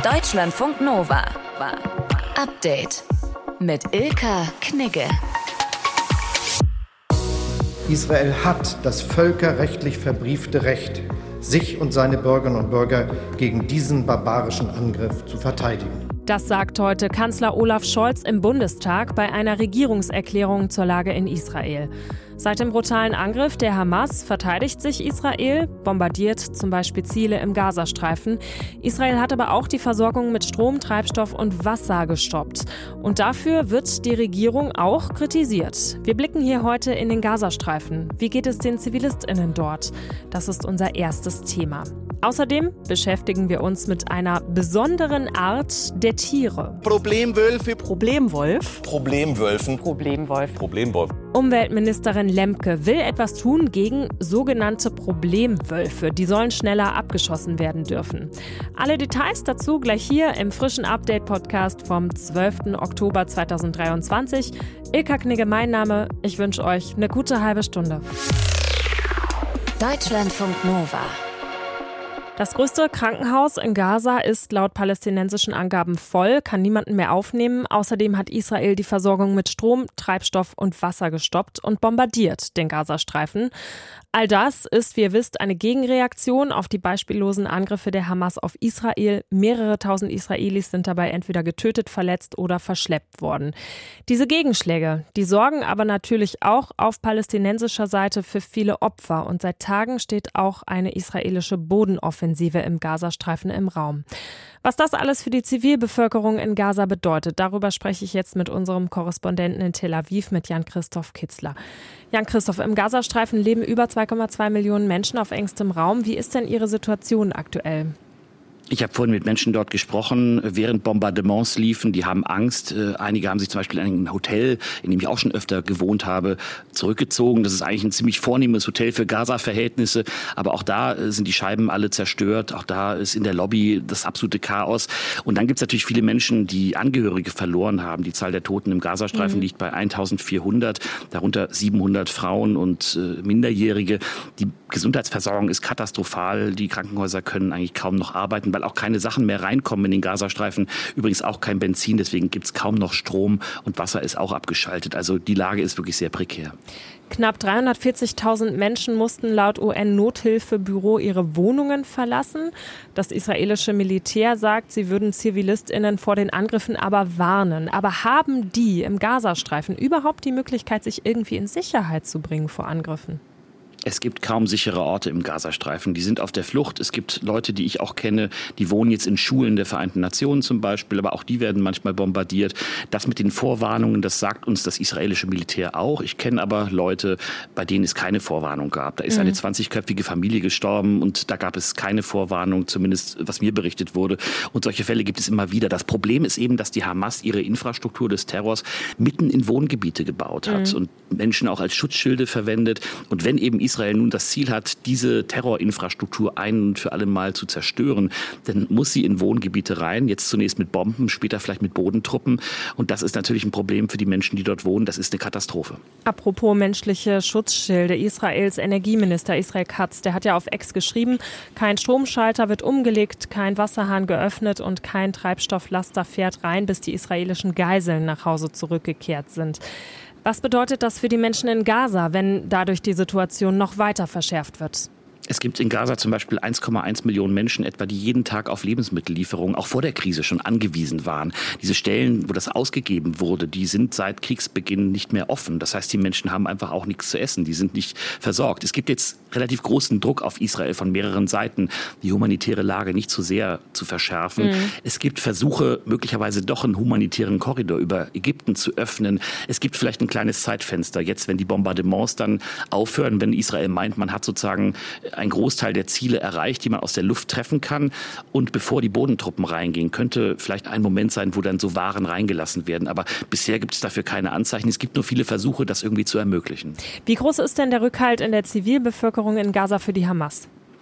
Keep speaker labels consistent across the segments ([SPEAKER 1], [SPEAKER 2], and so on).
[SPEAKER 1] Deutschlandfunk Nova. Update mit Ilka Knigge.
[SPEAKER 2] Israel hat das völkerrechtlich verbriefte Recht, sich und seine Bürgerinnen und Bürger gegen diesen barbarischen Angriff zu verteidigen.
[SPEAKER 3] Das sagt heute Kanzler Olaf Scholz im Bundestag bei einer Regierungserklärung zur Lage in Israel. Seit dem brutalen Angriff der Hamas verteidigt sich Israel, bombardiert zum Beispiel Ziele im Gazastreifen. Israel hat aber auch die Versorgung mit Strom, Treibstoff und Wasser gestoppt. Und dafür wird die Regierung auch kritisiert. Wir blicken hier heute in den Gazastreifen. Wie geht es den ZivilistInnen dort? Das ist unser erstes Thema. Außerdem beschäftigen wir uns mit einer besonderen Art der Tiere.
[SPEAKER 4] Problemwölfe.
[SPEAKER 3] Problemwolf.
[SPEAKER 4] Problemwölfen.
[SPEAKER 3] Problemwolf.
[SPEAKER 4] Problemwolf.
[SPEAKER 3] Umweltministerin Lemke will etwas tun gegen sogenannte Problemwölfe. Die sollen schneller abgeschossen werden dürfen. Alle Details dazu gleich hier im frischen Update-Podcast vom 12. Oktober 2023. Ilka Knigge, mein Name. Ich wünsche euch eine gute halbe Stunde.
[SPEAKER 1] Deutschlandfunk Nova.
[SPEAKER 3] Das größte Krankenhaus in Gaza ist laut palästinensischen Angaben voll, kann niemanden mehr aufnehmen. Außerdem hat Israel die Versorgung mit Strom, Treibstoff und Wasser gestoppt und bombardiert den Gazastreifen. All das ist, wie ihr wisst, eine Gegenreaktion auf die beispiellosen Angriffe der Hamas auf Israel. Mehrere tausend Israelis sind dabei entweder getötet, verletzt oder verschleppt worden. Diese Gegenschläge, die sorgen aber natürlich auch auf palästinensischer Seite für viele Opfer. Und seit Tagen steht auch eine israelische Bodenoffensive im Gazastreifen im Raum. Was das alles für die Zivilbevölkerung in Gaza bedeutet, darüber spreche ich jetzt mit unserem Korrespondenten in Tel Aviv, mit Jan-Christoph Kitzler. Jan-Christoph, im Gazastreifen leben über 2,2 Millionen Menschen auf engstem Raum. Wie ist denn Ihre Situation aktuell?
[SPEAKER 5] Ich habe vorhin mit Menschen dort gesprochen, während Bombardements liefen. Die haben Angst. Einige haben sich zum Beispiel in ein Hotel, in dem ich auch schon öfter gewohnt habe, zurückgezogen. Das ist eigentlich ein ziemlich vornehmes Hotel für Gaza-Verhältnisse. Aber auch da sind die Scheiben alle zerstört. Auch da ist in der Lobby das absolute Chaos. Und dann gibt es natürlich viele Menschen, die Angehörige verloren haben. Die Zahl der Toten im Gazastreifen liegt bei 1400, darunter 700 Frauen und Minderjährige. Die Gesundheitsversorgung ist katastrophal. Die Krankenhäuser können eigentlich kaum noch arbeiten, weil auch keine Sachen mehr reinkommen in den Gazastreifen. Übrigens auch kein Benzin, deswegen gibt es kaum noch Strom und Wasser ist auch abgeschaltet. Also die Lage ist wirklich sehr prekär.
[SPEAKER 3] Knapp 340.000 Menschen mussten laut UN-Nothilfebüro ihre Wohnungen verlassen. Das israelische Militär sagt, sie würden ZivilistInnen vor den Angriffen aber warnen. Aber haben die im Gazastreifen überhaupt die Möglichkeit, sich irgendwie in Sicherheit zu bringen vor Angriffen?
[SPEAKER 5] Es gibt kaum sichere Orte im Gazastreifen. Die sind auf der Flucht. Es gibt Leute, die ich auch kenne, die wohnen jetzt in Schulen der Vereinten Nationen zum Beispiel, aber auch die werden manchmal bombardiert. Das mit den Vorwarnungen, das sagt uns das israelische Militär auch. Ich kenne aber Leute, bei denen es keine Vorwarnung gab. Da ist eine 20-köpfige Familie gestorben und da gab es keine Vorwarnung, zumindest was mir berichtet wurde. Und solche Fälle gibt es immer wieder. Das Problem ist eben, dass die Hamas ihre Infrastruktur des Terrors mitten in Wohngebiete gebaut hat und Menschen auch als Schutzschilde verwendet. Und wenn eben Israel nun das Ziel hat, diese Terrorinfrastruktur ein und für alle Mal zu zerstören, dann muss sie in Wohngebiete rein, jetzt zunächst mit Bomben, später vielleicht mit Bodentruppen. Und das ist natürlich ein Problem für die Menschen, die dort wohnen. Das ist eine Katastrophe.
[SPEAKER 3] Apropos menschliche Schutzschilde, Israels Energieminister Israel Katz, der hat ja auf X geschrieben, kein Stromschalter wird umgelegt, kein Wasserhahn geöffnet und kein Treibstofflaster fährt rein, bis die israelischen Geiseln nach Hause zurückgekehrt sind. Was bedeutet das für die Menschen in Gaza, wenn dadurch die Situation noch weiter verschärft wird?
[SPEAKER 5] Es gibt in Gaza zum Beispiel 1,1 Millionen Menschen etwa, die jeden Tag auf Lebensmittellieferungen auch vor der Krise schon angewiesen waren. Diese Stellen, wo das ausgegeben wurde, die sind seit Kriegsbeginn nicht mehr offen. Das heißt, die Menschen haben einfach auch nichts zu essen. Die sind nicht versorgt. Es gibt jetzt relativ großen Druck auf Israel von mehreren Seiten, die humanitäre Lage nicht zu sehr zu verschärfen. Es gibt Versuche, möglicherweise doch einen humanitären Korridor über Ägypten zu öffnen. Es gibt vielleicht ein kleines Zeitfenster. Jetzt, wenn die Bombardements dann aufhören, wenn Israel meint, man hat sozusagen ein Großteil der Ziele erreicht, die man aus der Luft treffen kann. Und bevor die Bodentruppen reingehen, könnte vielleicht ein Moment sein, wo dann so Waren reingelassen werden. Aber bisher gibt es dafür keine Anzeichen. Es gibt nur viele Versuche, das irgendwie zu ermöglichen.
[SPEAKER 3] Wie groß ist denn der Rückhalt in der Zivilbevölkerung in Gaza für die Hamas?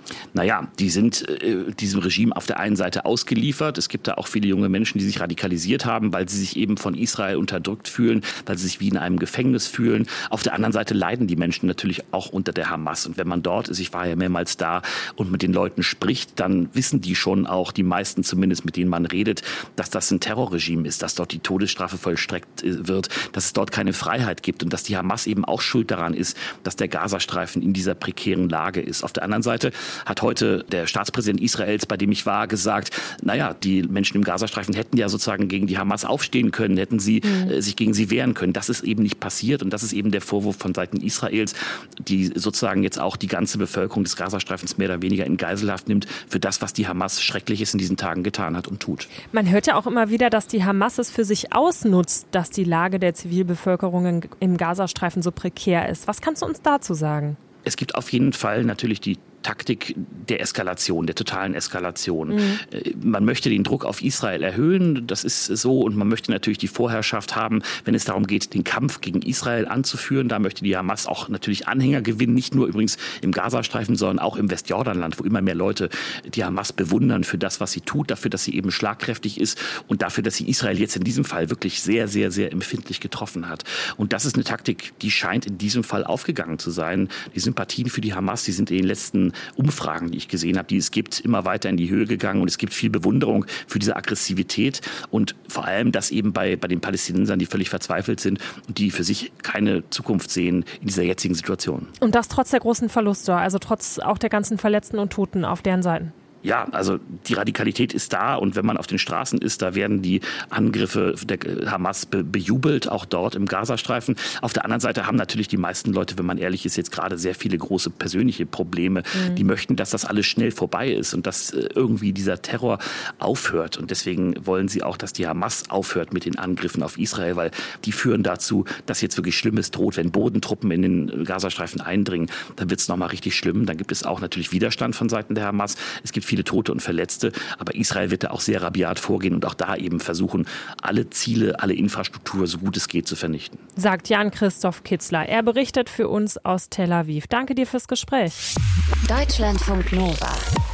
[SPEAKER 5] Naja, die sind diesem Regime auf der einen Seite ausgeliefert. Es gibt da auch viele junge Menschen, die sich radikalisiert haben, weil sie sich eben von Israel unterdrückt fühlen, weil sie sich wie in einem Gefängnis fühlen. Auf der anderen Seite leiden die Menschen natürlich auch unter der Hamas. Und wenn man dort ist, ich war ja mehrmals da und mit den Leuten spricht, dann wissen die schon auch, die meisten zumindest, mit denen man redet, dass das ein Terrorregime ist, dass dort die Todesstrafe vollstreckt wird, dass es dort keine Freiheit gibt und dass die Hamas eben auch schuld daran ist, dass der Gazastreifen in dieser prekären Lage ist. Auf der anderen Seite hat heute der Staatspräsident Israels, bei dem ich war, gesagt, naja, die Menschen im Gazastreifen hätten ja sozusagen gegen die Hamas aufstehen können, hätten sie sich gegen sie wehren können. Das ist eben nicht passiert und das ist eben der Vorwurf von Seiten Israels, die sozusagen jetzt auch die ganze Bevölkerung des Gazastreifens mehr oder weniger in Geiselhaft nimmt für das, was die Hamas Schreckliches in diesen Tagen getan hat und tut.
[SPEAKER 3] Man hört ja auch immer wieder, dass die Hamas es für sich ausnutzt, dass die Lage der Zivilbevölkerung im Gazastreifen so prekär ist. Was kannst du uns dazu sagen?
[SPEAKER 5] Es gibt auf jeden Fall natürlich die Taktik der Eskalation, der totalen Eskalation. Man möchte den Druck auf Israel erhöhen, das ist so, und man möchte natürlich die Vorherrschaft haben, wenn es darum geht, den Kampf gegen Israel anzuführen. Da möchte die Hamas auch natürlich Anhänger gewinnen, nicht nur übrigens im Gazastreifen, sondern auch im Westjordanland, wo immer mehr Leute die Hamas bewundern für das, was sie tut, dafür, dass sie eben schlagkräftig ist und dafür, dass sie Israel jetzt in diesem Fall wirklich sehr, sehr, sehr empfindlich getroffen hat. Und das ist eine Taktik, die scheint in diesem Fall aufgegangen zu sein. Die Sympathien für die Hamas, die sind in den letzten Umfragen, die ich gesehen habe, die es gibt, immer weiter in die Höhe gegangen und es gibt viel Bewunderung für diese Aggressivität und vor allem, dass eben bei den Palästinensern, die völlig verzweifelt sind und die für sich keine Zukunft sehen in dieser jetzigen Situation.
[SPEAKER 3] Und das trotz der großen Verluste, also trotz auch der ganzen Verletzten und Toten auf deren Seiten.
[SPEAKER 5] Ja, also die Radikalität ist da und wenn man auf den Straßen ist, da werden die Angriffe der Hamas bejubelt, auch dort im Gazastreifen. Auf der anderen Seite haben natürlich die meisten Leute, wenn man ehrlich ist, jetzt gerade sehr viele große persönliche Probleme. Die möchten, dass das alles schnell vorbei ist und dass irgendwie dieser Terror aufhört. Und deswegen wollen sie auch, dass die Hamas aufhört mit den Angriffen auf Israel, weil die führen dazu, dass jetzt wirklich Schlimmes droht. Wenn Bodentruppen in den Gazastreifen eindringen, dann wird es nochmal richtig schlimm. Dann gibt es auch natürlich Widerstand von Seiten der Hamas. Es gibt viele Tote und Verletzte, aber Israel wird da auch sehr rabiat vorgehen und auch da eben versuchen, alle Ziele, alle Infrastruktur, so gut es geht, zu vernichten.
[SPEAKER 3] Sagt Jan-Christoph Kitzler. Er berichtet für uns aus Tel Aviv. Danke dir fürs Gespräch.
[SPEAKER 1] Deutschlandfunk Nova.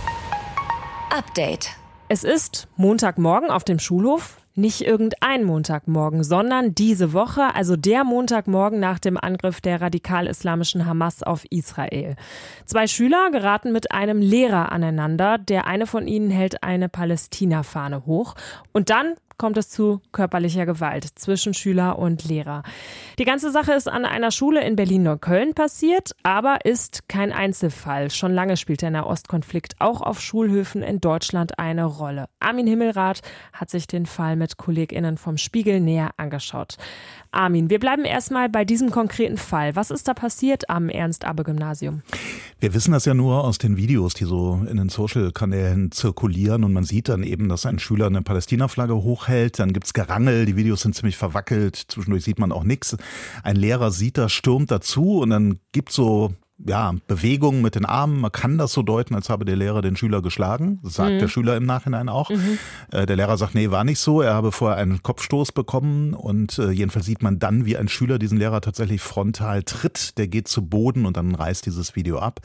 [SPEAKER 1] Update.
[SPEAKER 3] Es ist Montagmorgen auf dem Schulhof. Nicht irgendein Montagmorgen, sondern diese Woche, also der Montagmorgen nach dem Angriff der radikal-islamischen Hamas auf Israel. 2 Schüler geraten mit einem Lehrer aneinander. Der eine von ihnen hält eine Palästina-Fahne hoch. Und dann kommt es zu körperlicher Gewalt zwischen Schüler und Lehrer. Die ganze Sache ist an einer Schule in Berlin-Neukölln passiert, aber ist kein Einzelfall. Schon lange spielt der Nahostkonflikt auch auf Schulhöfen in Deutschland eine Rolle. Armin Himmelrath hat sich den Fall mit KollegInnen vom Spiegel näher angeschaut. Armin, wir bleiben erstmal bei diesem konkreten Fall. Was ist da passiert am Ernst-Abbe-Gymnasium?
[SPEAKER 6] Wir wissen das ja nur aus den Videos, die so in den Social-Kanälen zirkulieren und man sieht dann eben, dass ein Schüler eine Palästina-Flagge hochhält, dann gibt's Gerangel, die Videos sind ziemlich verwackelt, zwischendurch sieht man auch nichts. Ein Lehrer sieht das, stürmt dazu und dann gibt's so Bewegungen mit den Armen. Man kann das so deuten, als habe der Lehrer den Schüler geschlagen. Das sagt der Schüler im Nachhinein auch. Der Lehrer sagt, nee, war nicht so. Er habe vorher einen Kopfstoß bekommen und jedenfalls sieht man dann, wie ein Schüler diesen Lehrer tatsächlich frontal tritt. Der geht zu Boden und dann reißt dieses Video ab.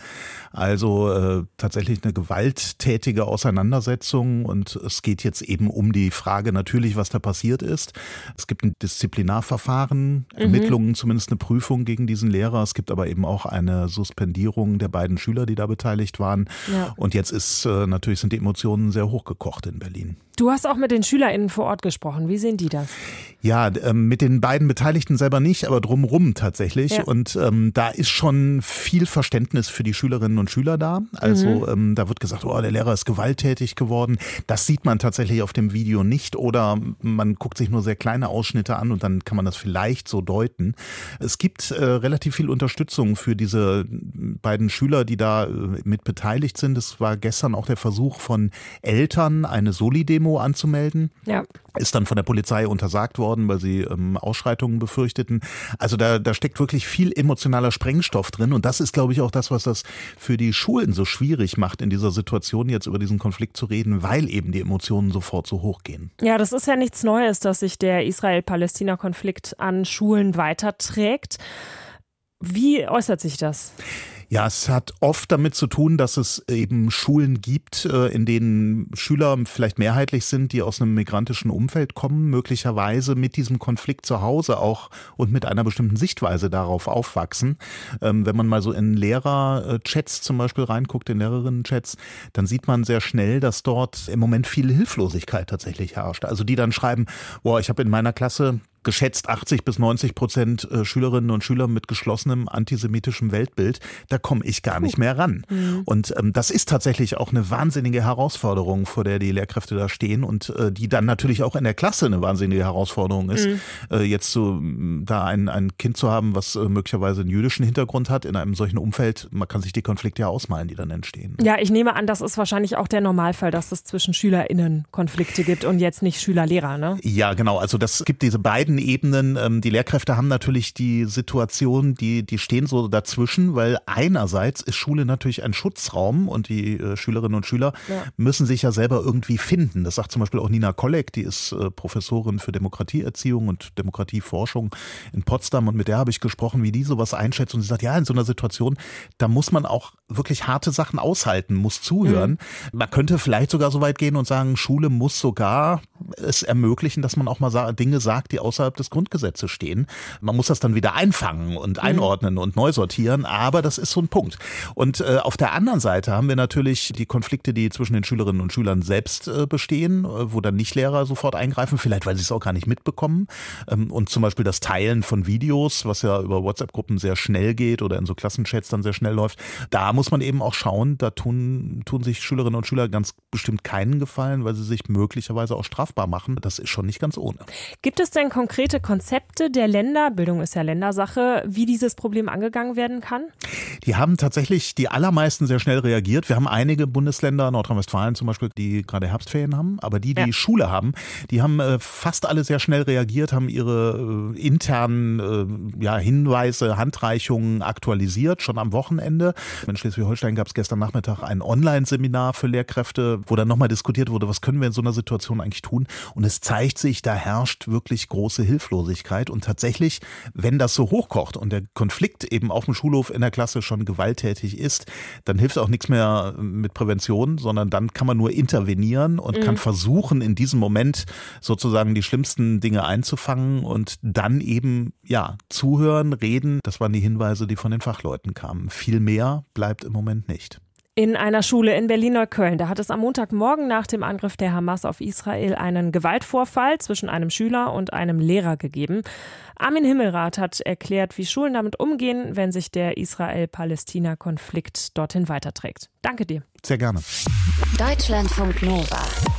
[SPEAKER 6] Also tatsächlich eine gewalttätige Auseinandersetzung und es geht jetzt eben um die Frage natürlich, was da passiert ist. Es gibt ein Disziplinarverfahren, Ermittlungen, zumindest eine Prüfung gegen diesen Lehrer. Es gibt aber eben auch eine Suspendierung der beiden Schüler, die da beteiligt waren. Ja. Und jetzt natürlich sind die Emotionen sehr hochgekocht in Berlin.
[SPEAKER 3] Du hast auch mit den SchülerInnen vor Ort gesprochen. Wie sehen die das?
[SPEAKER 6] Ja, mit den beiden Beteiligten selber nicht, aber drumherum tatsächlich. Ja. Und da ist schon viel Verständnis für die Schülerinnen und Schüler da. Also da wird gesagt, der Lehrer ist gewalttätig geworden. Das sieht man tatsächlich auf dem Video nicht. Oder man guckt sich nur sehr kleine Ausschnitte an und dann kann man das vielleicht so deuten. Es gibt relativ viel Unterstützung für diese beiden Schüler, die da mit beteiligt sind. Es war gestern auch der Versuch von Eltern, eine Soli-Demo anzumelden. Ja. Ist dann von der Polizei untersagt worden, weil sie Ausschreitungen befürchteten. Also da steckt wirklich viel emotionaler Sprengstoff drin und das ist, glaube ich, auch das, was das für die Schulen so schwierig macht, in dieser Situation jetzt über diesen Konflikt zu reden, weil eben die Emotionen sofort so hochgehen.
[SPEAKER 3] Ja, das ist ja nichts Neues, dass sich der Israel-Palästina-Konflikt an Schulen weiterträgt. Wie äußert sich das?
[SPEAKER 6] Ja, es hat oft damit zu tun, dass es eben Schulen gibt, in denen Schüler vielleicht mehrheitlich sind, die aus einem migrantischen Umfeld kommen, möglicherweise mit diesem Konflikt zu Hause auch und mit einer bestimmten Sichtweise darauf aufwachsen. Wenn man mal so in Lehrer-Chats zum Beispiel reinguckt, in Lehrerinnen-Chats, dann sieht man sehr schnell, dass dort im Moment viel Hilflosigkeit tatsächlich herrscht. Also die dann schreiben, boah, ich habe in meiner Klasse geschätzt 80-90% Schülerinnen und Schüler mit geschlossenem antisemitischem Weltbild, da komme ich gar nicht mehr ran. Und das ist tatsächlich auch eine wahnsinnige Herausforderung, vor der die Lehrkräfte da stehen und die dann natürlich auch in der Klasse eine wahnsinnige Herausforderung ist. Jetzt so da ein Kind zu haben, was möglicherweise einen jüdischen Hintergrund hat, in einem solchen Umfeld, man kann sich die Konflikte ja ausmalen, die dann entstehen.
[SPEAKER 3] Ja, ich nehme an, das ist wahrscheinlich auch der Normalfall, dass es zwischen SchülerInnen Konflikte gibt und jetzt nicht Schüler-Lehrer, ne?
[SPEAKER 6] Ja, genau. Also das gibt diese beiden Ebenen. Die Lehrkräfte haben natürlich die Situation, die stehen so dazwischen, weil einerseits ist Schule natürlich ein Schutzraum und die Schülerinnen und Schüler müssen sich ja selber irgendwie finden. Das sagt zum Beispiel auch Nina Kolleg, die ist Professorin für Demokratieerziehung und Demokratieforschung in Potsdam und mit der habe ich gesprochen, wie die sowas einschätzt und sie sagt, ja, in so einer Situation, da muss man auch wirklich harte Sachen aushalten, muss zuhören. Man könnte vielleicht sogar so weit gehen und sagen, Schule muss sogar es ermöglichen, dass man auch mal Dinge sagt, die außerhalb des Grundgesetzes stehen. Man muss das dann wieder einfangen und einordnen und neu sortieren, aber das ist so ein Punkt. Und auf der anderen Seite haben wir natürlich die Konflikte, die zwischen den Schülerinnen und Schülern selbst bestehen, wo dann nicht Lehrer sofort eingreifen, vielleicht weil sie es auch gar nicht mitbekommen. Und zum Beispiel das Teilen von Videos, was ja über WhatsApp-Gruppen sehr schnell geht oder in so Klassenchats dann sehr schnell läuft. Da muss man eben auch schauen, da tun sich Schülerinnen und Schüler ganz bestimmt keinen Gefallen, weil sie sich möglicherweise auch strafbar machen. Das ist schon nicht ganz ohne.
[SPEAKER 3] Gibt es denn konkrete Konzepte der Länder, Bildung ist ja Ländersache, wie dieses Problem angegangen werden kann?
[SPEAKER 6] Die haben tatsächlich die allermeisten sehr schnell reagiert. Wir haben einige Bundesländer, Nordrhein-Westfalen zum Beispiel, die gerade Herbstferien haben, aber die Schule haben, die haben fast alle sehr schnell reagiert, haben ihre internen Hinweise, Handreichungen aktualisiert, schon am Wochenende. In Schleswig-Holstein gab es gestern Nachmittag ein Online-Seminar für Lehrkräfte, wo dann nochmal diskutiert wurde, was können wir in so einer Situation eigentlich tun? Und es zeigt sich, da herrscht wirklich große Hilflosigkeit und tatsächlich, wenn das so hochkocht und der Konflikt eben auf dem Schulhof in der Klasse schon gewalttätig ist, dann hilft auch nichts mehr mit Prävention, sondern dann kann man nur intervenieren und kann versuchen, in diesem Moment sozusagen die schlimmsten Dinge einzufangen und dann eben, zuhören, reden. Das waren die Hinweise, die von den Fachleuten kamen. Viel mehr bleibt im Moment nicht.
[SPEAKER 3] In einer Schule in Berlin-Neukölln, da hat es am Montagmorgen nach dem Angriff der Hamas auf Israel einen Gewaltvorfall zwischen einem Schüler und einem Lehrer gegeben. Armin Himmelrath hat erklärt, wie Schulen damit umgehen, wenn sich der Israel-Palästina-Konflikt dorthin weiterträgt. Danke dir.
[SPEAKER 6] Sehr gerne.
[SPEAKER 1] Deutschlandfunk Nova.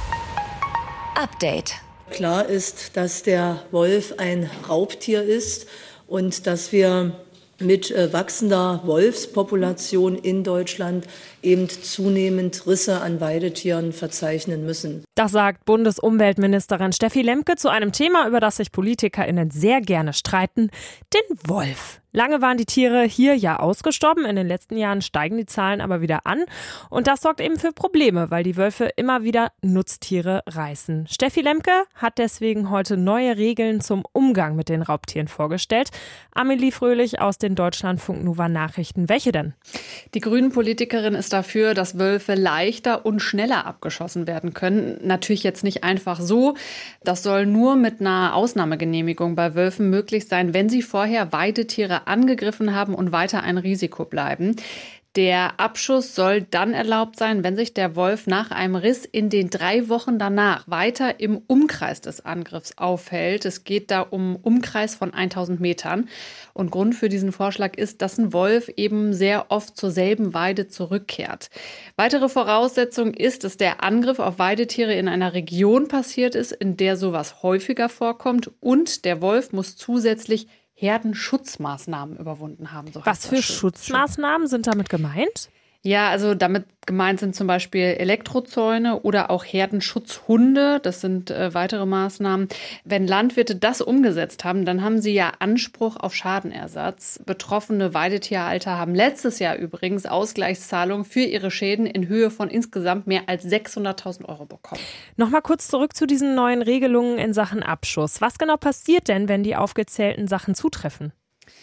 [SPEAKER 1] Update.
[SPEAKER 7] Klar ist, dass der Wolf ein Raubtier ist und dass wir mit wachsender Wolfspopulation in Deutschland eben zunehmend Risse an Weidetieren verzeichnen müssen.
[SPEAKER 3] Das sagt Bundesumweltministerin Steffi Lemke zu einem Thema, über das sich PolitikerInnen sehr gerne streiten, den Wolf. Lange waren die Tiere hier ja ausgestorben. In den letzten Jahren steigen die Zahlen aber wieder an. Und das sorgt eben für Probleme, weil die Wölfe immer wieder Nutztiere reißen. Steffi Lemke hat deswegen heute neue Regeln zum Umgang mit den Raubtieren vorgestellt. Amelie Fröhlich aus den Deutschlandfunk Nova Nachrichten. Welche denn?
[SPEAKER 8] Die Grünen-Politikerin ist dafür, dass Wölfe leichter und schneller abgeschossen werden können. Natürlich jetzt nicht einfach so. Das soll nur mit einer Ausnahmegenehmigung bei Wölfen möglich sein, wenn sie vorher Weidetiere angegriffen haben und weiter ein Risiko bleiben. Der Abschuss soll dann erlaubt sein, wenn sich der Wolf nach einem Riss in den 3 Wochen danach weiter im Umkreis des Angriffs aufhält. Es geht da um Umkreis von 1000 Metern. Und Grund für diesen Vorschlag ist, dass ein Wolf eben sehr oft zur selben Weide zurückkehrt. Weitere Voraussetzung ist, dass der Angriff auf Weidetiere in einer Region passiert ist, in der sowas häufiger vorkommt. Und der Wolf muss zusätzlich Herdenschutzmaßnahmen überwunden haben. So
[SPEAKER 3] was für Schutzmaßnahmen sind damit gemeint?
[SPEAKER 8] Ja, also damit gemeint sind zum Beispiel Elektrozäune oder auch Herdenschutzhunde. Das sind weitere Maßnahmen. Wenn Landwirte das umgesetzt haben, dann haben sie ja Anspruch auf Schadenersatz. Betroffene Weidetierhalter haben letztes Jahr übrigens Ausgleichszahlungen für ihre Schäden in Höhe von insgesamt mehr als 600.000 Euro bekommen.
[SPEAKER 3] Nochmal kurz zurück zu diesen neuen Regelungen in Sachen Abschuss. Was genau passiert denn, wenn die aufgezählten Sachen zutreffen?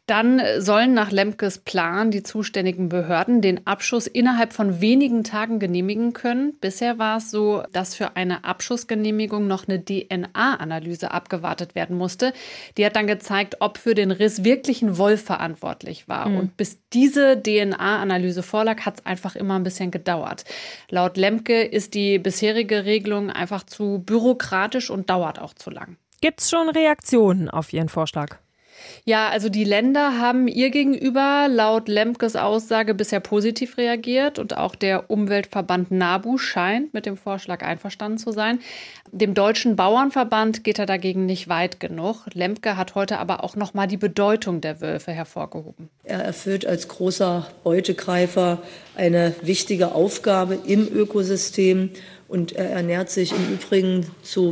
[SPEAKER 8] Dann sollen nach Lemkes Plan die zuständigen Behörden den Abschuss innerhalb von wenigen Tagen genehmigen können. Bisher war es so, dass für eine Abschussgenehmigung noch eine DNA-Analyse abgewartet werden musste. Die hat dann gezeigt, ob für den Riss wirklich ein Wolf verantwortlich war. Und bis diese DNA-Analyse vorlag, hat es einfach immer ein bisschen gedauert. Laut Lemke ist die bisherige Regelung einfach zu bürokratisch und dauert auch zu lang.
[SPEAKER 3] Gibt's schon Reaktionen auf Ihren Vorschlag?
[SPEAKER 8] Ja, also die Länder haben ihr gegenüber laut Lemkes Aussage bisher positiv reagiert und auch der Umweltverband NABU scheint mit dem Vorschlag einverstanden zu sein. Dem Deutschen Bauernverband geht er dagegen nicht weit genug. Lemke hat heute aber auch noch mal die Bedeutung der Wölfe hervorgehoben.
[SPEAKER 7] Er erfüllt als großer Beutegreifer eine wichtige Aufgabe im Ökosystem. Und er ernährt sich im Übrigen zu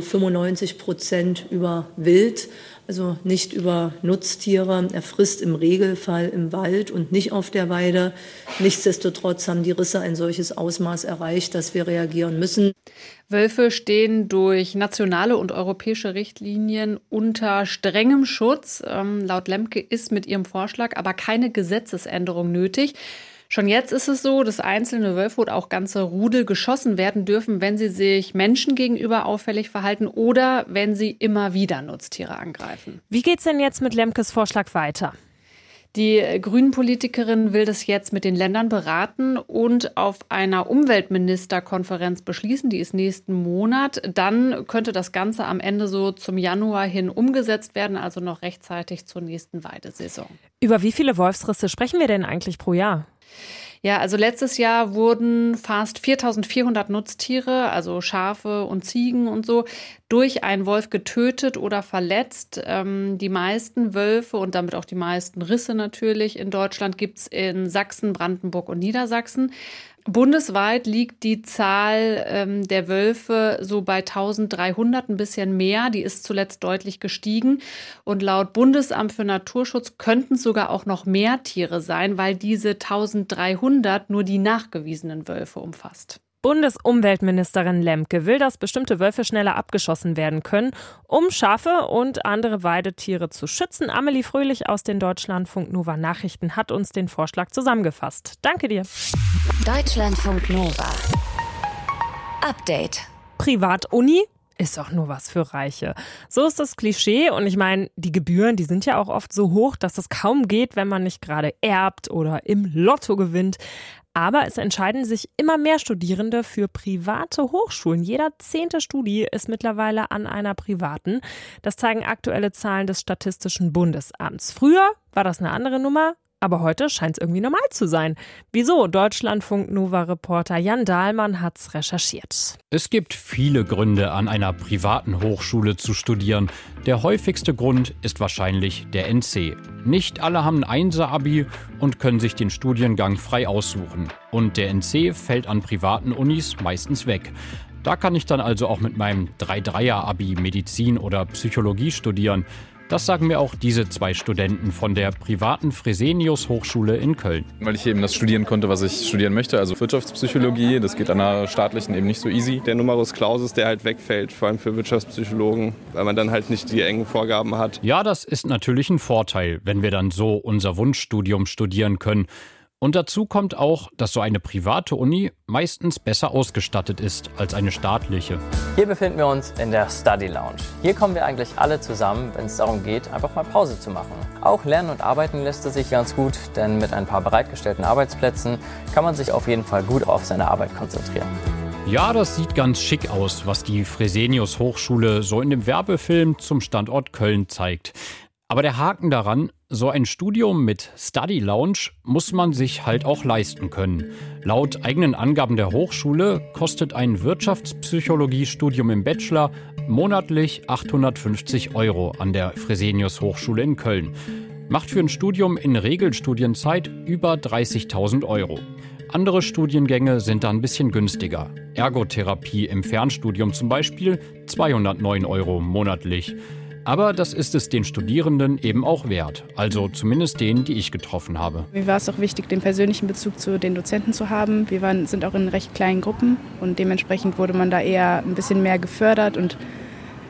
[SPEAKER 7] 95% über Wild, also nicht über Nutztiere. Er frisst im Regelfall im Wald und nicht auf der Weide. Nichtsdestotrotz haben die Risse ein solches Ausmaß erreicht, dass wir reagieren müssen.
[SPEAKER 8] Wölfe stehen durch nationale und europäische Richtlinien unter strengem Schutz. Laut Lemke ist mit ihrem Vorschlag aber keine Gesetzesänderung nötig. Schon jetzt ist es so, dass einzelne Wölfe oder auch ganze Rudel geschossen werden dürfen, wenn sie sich Menschen gegenüber auffällig verhalten oder wenn sie immer wieder Nutztiere angreifen.
[SPEAKER 3] Wie geht's denn jetzt mit Lemkes Vorschlag weiter?
[SPEAKER 8] Die Grünen-Politikerin will das jetzt mit den Ländern beraten und auf einer Umweltministerkonferenz beschließen. Die ist nächsten Monat. Dann könnte das Ganze am Ende so zum Januar hin umgesetzt werden, also noch rechtzeitig zur nächsten Weidesaison.
[SPEAKER 3] Über wie viele Wolfsrisse sprechen wir denn eigentlich pro Jahr?
[SPEAKER 8] Ja, also letztes Jahr wurden fast 4.400 Nutztiere, also Schafe und Ziegen und so, durch einen Wolf getötet oder verletzt. Die meisten Wölfe und damit auch die meisten Risse natürlich in Deutschland gibt es in Sachsen, Brandenburg und Niedersachsen. Bundesweit liegt die Zahl der Wölfe so bei 1.300, ein bisschen mehr. Die ist zuletzt deutlich gestiegen. Und laut Bundesamt für Naturschutz könnten es sogar auch noch mehr Tiere sein, weil diese 1.300 nur die nachgewiesenen Wölfe umfasst.
[SPEAKER 3] Bundesumweltministerin Lemke will, dass bestimmte Wölfe schneller abgeschossen werden können, um Schafe und andere Weidetiere zu schützen. Amelie Fröhlich aus den Deutschlandfunk Nova Nachrichten hat uns den Vorschlag zusammengefasst. Danke dir.
[SPEAKER 1] Deutschlandfunk Nova. Update.
[SPEAKER 3] Privatuni ist auch nur was für Reiche. So ist das Klischee und ich meine, die Gebühren, die sind ja auch oft so hoch, dass das kaum geht, wenn man nicht gerade erbt oder im Lotto gewinnt. Aber es entscheiden sich immer mehr Studierende für private Hochschulen. Jeder 10. Studi ist mittlerweile an einer privaten. Das zeigen aktuelle Zahlen des Statistischen Bundesamts. Früher war das eine andere Nummer, aber heute scheint es irgendwie normal zu sein. Wieso? Deutschlandfunk-Nova-Reporter Jan Dahlmann hat's recherchiert.
[SPEAKER 9] Es gibt viele Gründe, an einer privaten Hochschule zu studieren. Der häufigste Grund ist wahrscheinlich der NC. Nicht alle haben ein 1er-Abi und können sich den Studiengang frei aussuchen. Und der NC fällt an privaten Unis meistens weg. Da kann ich dann also auch mit meinem 3-3er-Abi Medizin oder Psychologie studieren. Das sagen mir auch diese 2 Studenten von der privaten Fresenius Hochschule in Köln.
[SPEAKER 10] Weil ich eben das studieren konnte, was ich studieren möchte, also Wirtschaftspsychologie. Das geht an der staatlichen eben nicht so easy.
[SPEAKER 11] Der Numerus Clausus, der halt wegfällt, vor allem für Wirtschaftspsychologen, weil man dann halt nicht die engen Vorgaben hat.
[SPEAKER 9] Ja, das ist natürlich ein Vorteil, wenn wir dann so unser Wunschstudium studieren können. Und dazu kommt auch, dass so eine private Uni meistens besser ausgestattet ist als eine staatliche.
[SPEAKER 12] Hier befinden wir uns in der Study Lounge. Hier kommen wir eigentlich alle zusammen, wenn es darum geht, einfach mal Pause zu machen. Auch lernen und arbeiten lässt es sich ganz gut, denn mit ein paar bereitgestellten Arbeitsplätzen kann man sich auf jeden Fall gut auf seine Arbeit konzentrieren.
[SPEAKER 9] Ja, das sieht ganz schick aus, was die Fresenius Hochschule so in dem Werbefilm zum Standort Köln zeigt. Aber der Haken daran, so ein Studium mit Study Lounge muss man sich halt auch leisten können. Laut eigenen Angaben der Hochschule kostet ein Wirtschaftspsychologiestudium im Bachelor monatlich 850 € an der Fresenius Hochschule in Köln. Macht für ein Studium in Regelstudienzeit über 30.000 €. Andere Studiengänge sind da ein bisschen günstiger. Ergotherapie im Fernstudium zum Beispiel 209 € monatlich. Aber das ist es den Studierenden eben auch wert, also zumindest denen, die ich getroffen habe.
[SPEAKER 13] Mir war es auch wichtig, den persönlichen Bezug zu den Dozenten zu haben. Wir sind auch in recht kleinen Gruppen und dementsprechend wurde man da eher ein bisschen mehr gefördert und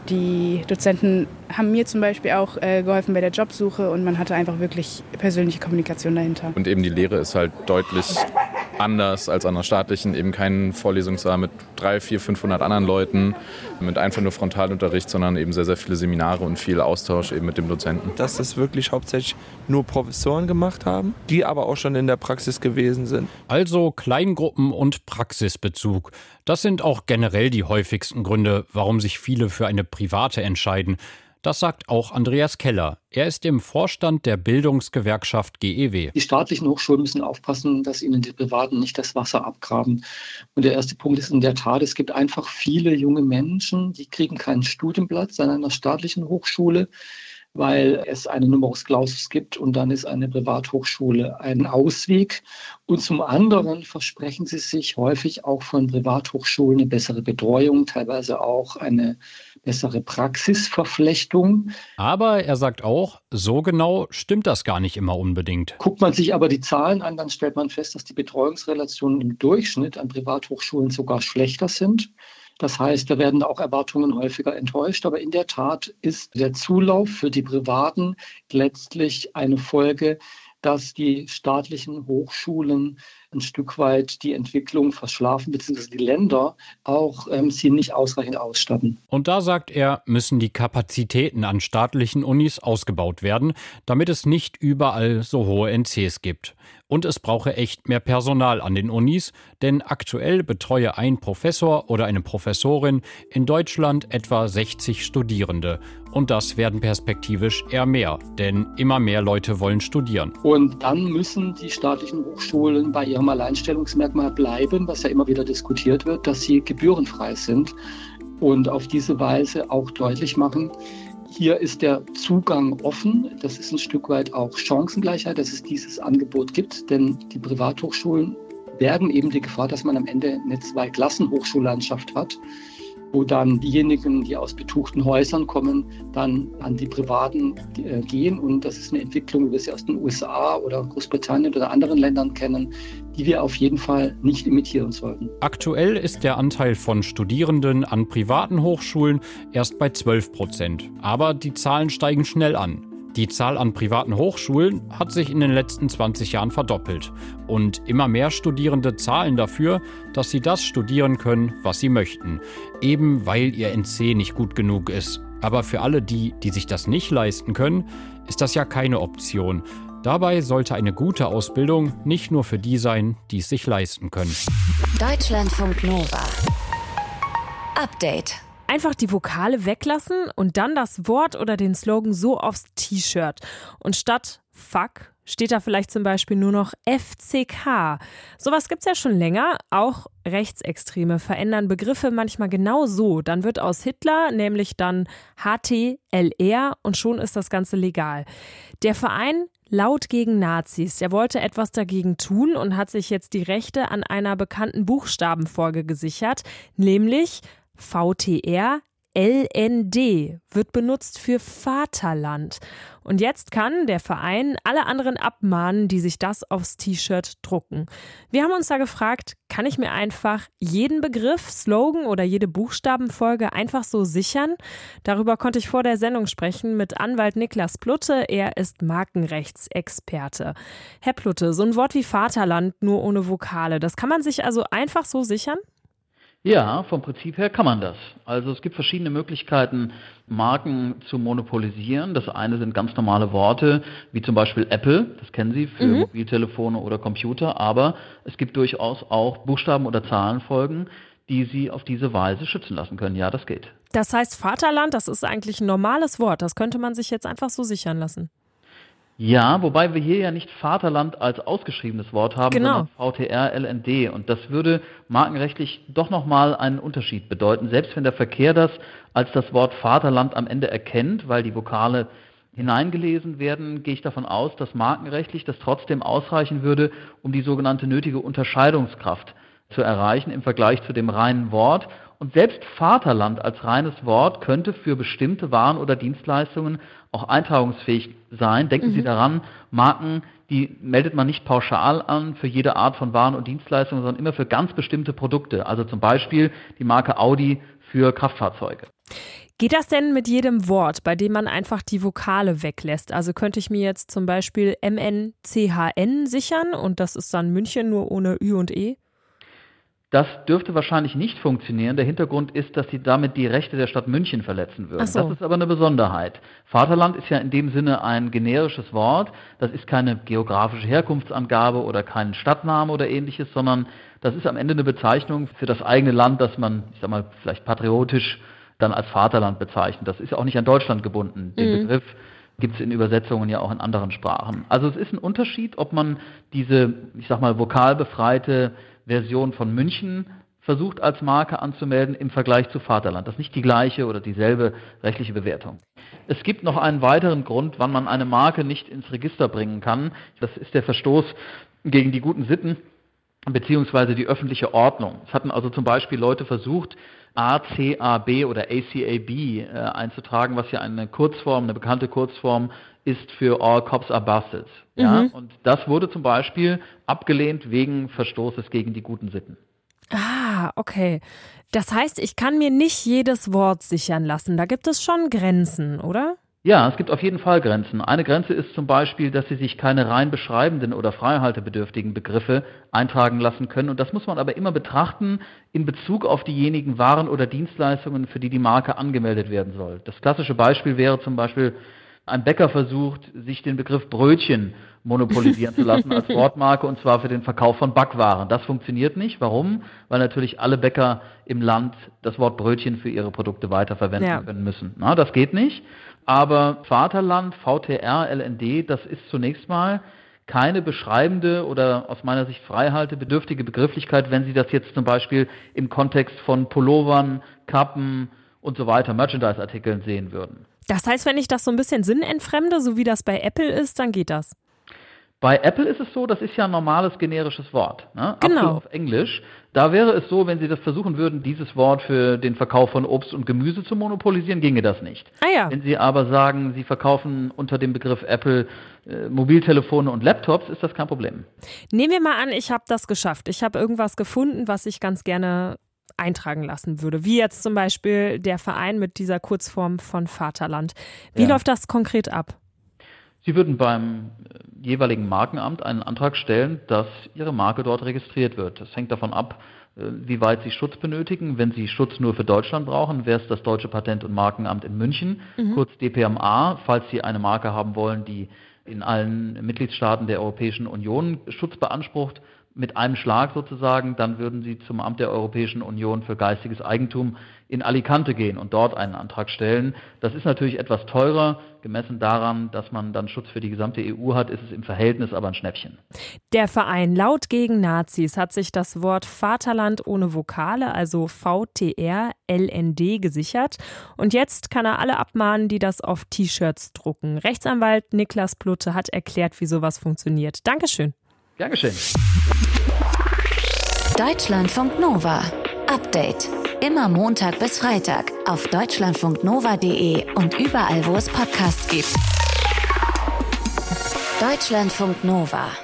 [SPEAKER 13] Die Dozenten haben mir zum Beispiel auch geholfen bei der Jobsuche und man hatte einfach wirklich persönliche Kommunikation dahinter.
[SPEAKER 10] Und eben die Lehre ist halt deutlich anders als an der staatlichen, eben kein Vorlesungssaal mit 300, 400, 500 anderen Leuten, mit einfach nur Frontalunterricht, sondern eben sehr, sehr viele Seminare und viel Austausch eben mit dem Dozenten.
[SPEAKER 11] Dass das wirklich hauptsächlich nur Professoren gemacht haben, die aber auch schon in der Praxis gewesen sind.
[SPEAKER 9] Also Kleingruppen und Praxisbezug. Das sind auch generell die häufigsten Gründe, warum sich viele für eine private entscheiden. Das sagt auch Andreas Keller. Er ist im Vorstand der Bildungsgewerkschaft GEW.
[SPEAKER 14] Die staatlichen Hochschulen müssen aufpassen, dass ihnen die Privaten nicht das Wasser abgraben. Und der erste Punkt ist in der Tat, es gibt einfach viele junge Menschen, die kriegen keinen Studienplatz an einer staatlichen Hochschule, weil es eine Numerus Clausus gibt und dann ist eine Privathochschule ein Ausweg. Und zum anderen versprechen sie sich häufig auch von Privathochschulen eine bessere Betreuung, teilweise auch eine bessere Praxisverflechtung.
[SPEAKER 9] Aber er sagt auch, so genau stimmt das gar nicht immer unbedingt.
[SPEAKER 14] Guckt man sich aber die Zahlen an, dann stellt man fest, dass die Betreuungsrelationen im Durchschnitt an Privathochschulen sogar schlechter sind. Das heißt, da werden auch Erwartungen häufiger enttäuscht. Aber in der Tat ist der Zulauf für die Privaten letztlich eine Folge, dass die staatlichen Hochschulen ein Stück weit die Entwicklung verschlafen, beziehungsweise die Länder auch sie nicht ausreichend ausstatten.
[SPEAKER 9] Und da sagt er, müssen die Kapazitäten an staatlichen Unis ausgebaut werden, damit es nicht überall so hohe NCs gibt. Und es brauche echt mehr Personal an den Unis, denn aktuell betreue ein Professor oder eine Professorin in Deutschland etwa 60 Studierende. Und das werden perspektivisch eher mehr, denn immer mehr Leute wollen studieren.
[SPEAKER 14] Und dann müssen die staatlichen Hochschulen bei ihrem Alleinstellungsmerkmal bleiben, was ja immer wieder diskutiert wird, dass sie gebührenfrei sind und auf diese Weise auch deutlich machen, hier ist der Zugang offen. Das ist ein Stück weit auch Chancengleichheit, dass es dieses Angebot gibt. Denn die Privathochschulen bergen eben die Gefahr, dass man am Ende eine Zwei-Klassen-Hochschullandschaft hat, wo dann diejenigen, die aus betuchten Häusern kommen, dann an die Privaten gehen. Und das ist eine Entwicklung, wie wir sie aus den USA oder Großbritannien oder anderen Ländern kennen, die wir auf jeden Fall nicht imitieren sollten.
[SPEAKER 9] Aktuell ist der Anteil von Studierenden an privaten Hochschulen erst bei 12%. Aber die Zahlen steigen schnell an. Die Zahl an privaten Hochschulen hat sich in den letzten 20 Jahren verdoppelt. Und immer mehr Studierende zahlen dafür, dass sie das studieren können, was sie möchten. Eben weil ihr NC nicht gut genug ist. Aber für alle die, die sich das nicht leisten können, ist das ja keine Option. Dabei sollte eine gute Ausbildung nicht nur für die sein, die es sich leisten können.
[SPEAKER 1] Deutschlandfunk Nova. Update.
[SPEAKER 3] Einfach die Vokale weglassen und dann das Wort oder den Slogan so aufs T-Shirt. Und statt Fuck steht da vielleicht zum Beispiel nur noch FCK. Sowas gibt's ja schon länger. Auch Rechtsextreme verändern Begriffe manchmal genau so. Dann wird aus Hitler nämlich dann HTLR und schon ist das Ganze legal. Der Verein Laut gegen Nazis, der wollte etwas dagegen tun und hat sich jetzt die Rechte an einer bekannten Buchstabenfolge gesichert, nämlich VTR LND wird benutzt für Vaterland. Und jetzt kann der Verein alle anderen abmahnen, die sich das aufs T-Shirt drucken. Wir haben uns da gefragt, kann ich mir einfach jeden Begriff, Slogan oder jede Buchstabenfolge einfach so sichern? Darüber konnte ich vor der Sendung sprechen mit Anwalt Niklas Plutte. Er ist Markenrechtsexperte. Herr Plutte, so ein Wort wie Vaterland nur ohne Vokale, das kann man sich also einfach so sichern?
[SPEAKER 15] Ja, vom Prinzip her kann man das. Also es gibt verschiedene Möglichkeiten, Marken zu monopolisieren. Das eine sind ganz normale Worte, wie zum Beispiel Apple, das kennen Sie für Mobiltelefone oder Computer, aber es gibt durchaus auch Buchstaben oder Zahlenfolgen, die Sie auf diese Weise schützen lassen können. Ja, das geht.
[SPEAKER 3] Das heißt, Vaterland, das ist eigentlich ein normales Wort, das könnte man sich jetzt einfach so sichern lassen.
[SPEAKER 15] Ja, wobei wir hier ja nicht Vaterland als ausgeschriebenes Wort haben, sondern VTR-LND. Und das würde markenrechtlich doch nochmal einen Unterschied bedeuten, selbst wenn der Verkehr das als das Wort Vaterland am Ende erkennt, weil die Vokale hineingelesen werden, gehe ich davon aus, dass markenrechtlich das trotzdem ausreichen würde, um die sogenannte nötige Unterscheidungskraft zu erreichen im Vergleich zu dem reinen Wort. Und selbst Vaterland als reines Wort könnte für bestimmte Waren oder Dienstleistungen auch eintragungsfähig sein. Denken Sie daran, Marken, die meldet man nicht pauschal an für jede Art von Waren und Dienstleistungen, sondern immer für ganz bestimmte Produkte. Also zum Beispiel die Marke Audi für Kraftfahrzeuge.
[SPEAKER 3] Geht das denn mit jedem Wort, bei dem man einfach die Vokale weglässt? Also könnte ich mir jetzt zum Beispiel MNCHN sichern und das ist dann München nur ohne Ü und E?
[SPEAKER 15] Das dürfte wahrscheinlich nicht funktionieren. Der Hintergrund ist, dass sie damit die Rechte der Stadt München verletzen würden. Ach so. Das ist aber eine Besonderheit. Vaterland ist ja in dem Sinne ein generisches Wort. Das ist keine geografische Herkunftsangabe oder kein Stadtname oder ähnliches, sondern das ist am Ende eine Bezeichnung für das eigene Land, das man, ich sag mal, vielleicht patriotisch dann als Vaterland bezeichnet. Das ist ja auch nicht an Deutschland gebunden. Den Begriff gibt es in Übersetzungen ja auch in anderen Sprachen. Also es ist ein Unterschied, ob man diese, ich sag mal, vokalbefreite Version von München versucht als Marke anzumelden im Vergleich zu Vaterland. Das ist nicht die gleiche oder dieselbe rechtliche Bewertung. Es gibt noch einen weiteren Grund, wann man eine Marke nicht ins Register bringen kann. Das ist der Verstoß gegen die guten Sitten beziehungsweise die öffentliche Ordnung. Es hatten also zum Beispiel Leute versucht, ACAB oder ACAB einzutragen, was ja eine Kurzform, eine bekannte Kurzform ist für All Cops Are Bastards. Ja? Und das wurde zum Beispiel abgelehnt wegen Verstoßes gegen die guten Sitten.
[SPEAKER 3] Ah, okay. Das heißt, ich kann mir nicht jedes Wort sichern lassen. Da gibt es schon Grenzen, oder?
[SPEAKER 15] Ja, es gibt auf jeden Fall Grenzen. Eine Grenze ist zum Beispiel, dass Sie sich keine rein beschreibenden oder freihaltebedürftigen Begriffe eintragen lassen können. Und das muss man aber immer betrachten in Bezug auf diejenigen Waren oder Dienstleistungen, für die die Marke angemeldet werden soll. Das klassische Beispiel wäre zum Beispiel, ein Bäcker versucht, sich den Begriff Brötchen monopolisieren zu lassen als Wortmarke, und zwar für den Verkauf von Backwaren. Das funktioniert nicht. Warum? Weil natürlich alle Bäcker im Land das Wort Brötchen für ihre Produkte weiterverwenden können müssen. Na, das geht nicht. Aber Vaterland, VTR, LND, das ist zunächst mal keine beschreibende oder aus meiner Sicht freihaltebedürftige Begrifflichkeit, wenn Sie das jetzt zum Beispiel im Kontext von Pullovern, Kappen und so weiter, Merchandise-Artikeln sehen würden.
[SPEAKER 3] Das heißt, wenn ich das so ein bisschen sinnentfremde, so wie das bei Apple ist, dann geht das?
[SPEAKER 15] Bei Apple ist es so, das ist ja ein normales generisches Wort. Ne?
[SPEAKER 3] Genau.
[SPEAKER 15] Apple auf Englisch. Da wäre es so, wenn Sie das versuchen würden, dieses Wort für den Verkauf von Obst und Gemüse zu monopolisieren, ginge das nicht.
[SPEAKER 3] Ah ja.
[SPEAKER 15] Wenn Sie aber sagen, Sie verkaufen unter dem Begriff Apple Mobiltelefone und Laptops, ist das kein Problem.
[SPEAKER 3] Nehmen wir mal an, ich habe das geschafft. Ich habe irgendwas gefunden, was ich ganz gerne eintragen lassen würde. Wie jetzt zum Beispiel der Verein mit dieser Kurzform von Vaterland. Wie läuft das konkret ab?
[SPEAKER 15] Sie würden beim jeweiligen Markenamt einen Antrag stellen, dass Ihre Marke dort registriert wird. Das hängt davon ab, wie weit Sie Schutz benötigen. Wenn Sie Schutz nur für Deutschland brauchen, wäre es das Deutsche Patent- und Markenamt in München, kurz DPMA. Falls Sie eine Marke haben wollen, die in allen Mitgliedstaaten der Europäischen Union Schutz beansprucht, mit einem Schlag sozusagen, dann würden Sie zum Amt der Europäischen Union für geistiges Eigentum in Alicante gehen und dort einen Antrag stellen. Das ist natürlich etwas teurer, gemessen daran, dass man dann Schutz für die gesamte EU hat, ist es im Verhältnis aber ein Schnäppchen.
[SPEAKER 3] Der Verein Laut gegen Nazis hat sich das Wort Vaterland ohne Vokale, also VTR-LND, gesichert. Und jetzt kann er alle abmahnen, die das auf T-Shirts drucken. Rechtsanwalt Niklas Plutte hat erklärt, wie sowas funktioniert. Dankeschön.
[SPEAKER 15] Gern geschehen.
[SPEAKER 1] Deutschlandfunk Nova. Update. Immer Montag bis Freitag auf deutschlandfunknova.de und überall, wo es Podcasts gibt. Deutschlandfunk Nova.